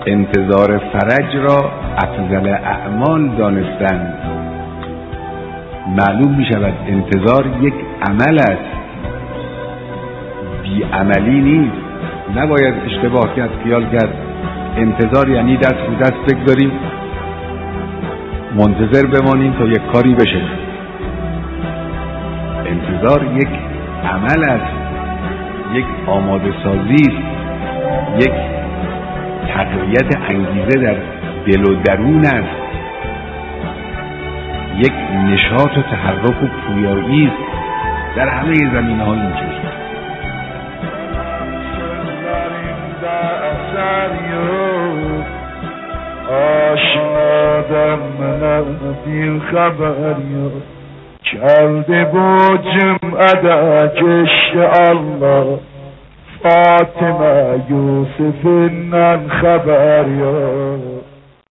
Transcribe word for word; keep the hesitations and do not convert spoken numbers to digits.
انتظار فرج را افضل اعمال دانستند. معلوم می شود انتظار یک عمل است، بی عملی نیست. نباید اشتباه کرد، خیال کرد انتظار یعنی دست رو دست بگذاریم منتظر بمانیم تا یک کاری بشه. انتظار یک عمل است، یک آماده سازی است، یک تقویت انگیزه در دل و درون است، یک نشاط و تحرک و پویایی است در همه زمینه‌ها. اینجوری آشنادم من این خبری کرده با جمعه کشت الله فاطمه یوسف نن خبری